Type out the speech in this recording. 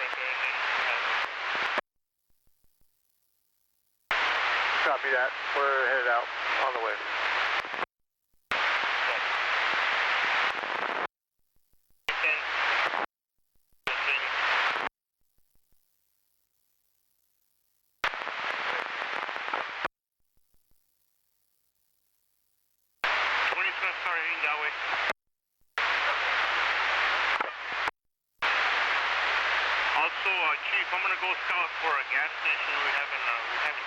Copy that. We're headed out on the way. Also, Chief, I'm gonna go scout for a gas station we haven't